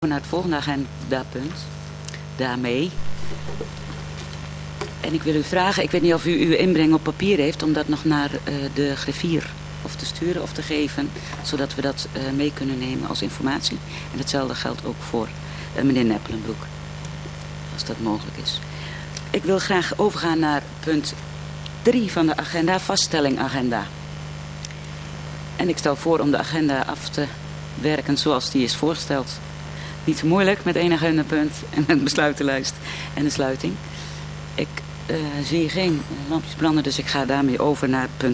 naar het volgende agendapunt. Daarmee. En ik wil u vragen, ik weet niet of u uw inbreng op papier heeft, om dat nog naar de griffier of te sturen of te geven, zodat we dat mee kunnen nemen als informatie. En hetzelfde geldt ook voor meneer Neppelenbroek, als dat mogelijk is. Ik wil graag overgaan naar punt 3 van de agenda, vaststelling agenda. En ik stel voor om de agenda af te werken zoals die is voorgesteld. Niet zo moeilijk met één agendapunt en een besluitenlijst en een sluiting. Ik zie geen lampjes branden, dus ik ga daarmee over naar punt